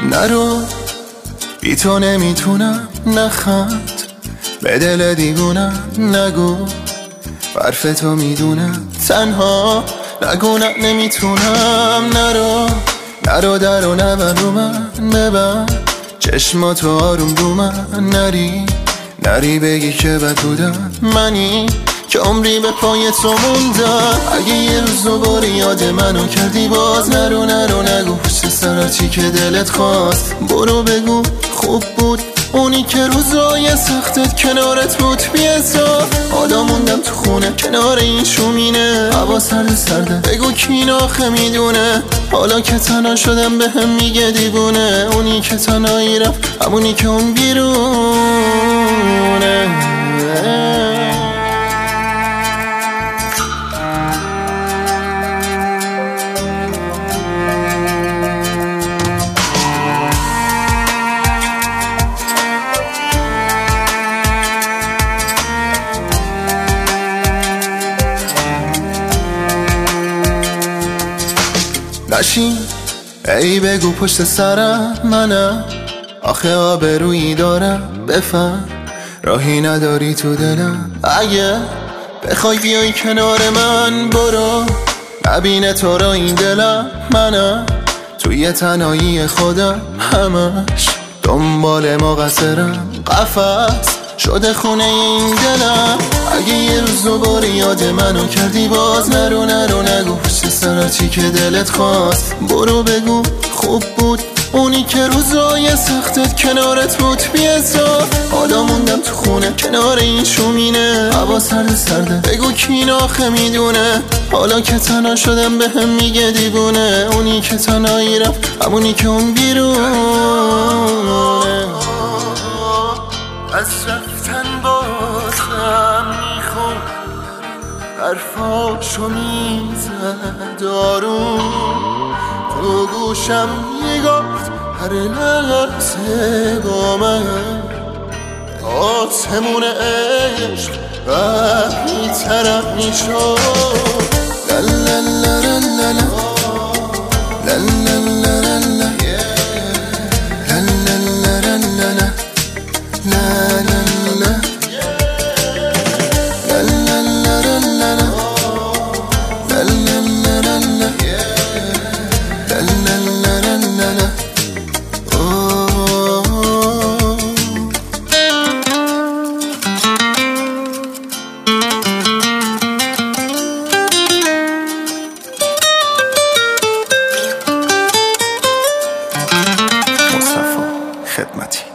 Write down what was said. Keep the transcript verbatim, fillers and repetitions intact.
نرو بی تو نمیتونم نخند، به دل دیوونم نگو حرف تو میدونم، تنها نگو نه نمیتونم. نرو نرو درو نبر رو من، ببر چشماتو آروم رو من، نری نری بگی که بد بودم، منی که عمری به پای تو موندم. اگه یه روز دوباره یاد منو کردی باز، نرو نرو نگو پشت سراتی که دلت خواست، برو بگو خوب بود اونی که روزای سختت کنارت بود بی‌حساب. حالا موندم تو خونه کنار این شومینه، هوا سرد سرده بگو کی آخه میدونه. حالا که تنها شدم به هم میگه دیوونه، اونی که تنهایی رفت همونی که اون بیرونه. نشین ای بگو پشت سرم منم، آخه آبرویی دارم بفهم، راهی نداری تو دلم. اگه بخوای بیای کنار من برو، نبینه تو را این دلم، منم توی تنهایی خودم همش دنبال مقصرم، قفس شده خونه این دلم. اگه یه روز دوباره یاد منو کردی باز، نرو نرو نگو پشت سراتی که دلت خواست، برو بگو خوب بود اونی که روزای سختت کنارت بود بی‌حساب. حالا موندم تو خونه کنار این شومینه، هوا سرد سرده بگو کی آخه میدونه. حالا که تنها شدم به هم میگه دیوونه، اونی که تنهایی رفت همونی که اون بیرونه. از رفتن بازم میخون، حرفاشو میزد آروم، تو گوشم میگفت هر لحظه با من آسمون عشق وقتی طرف میشد. لا لا لا لا لا لا لا لا لا لا خدمتی.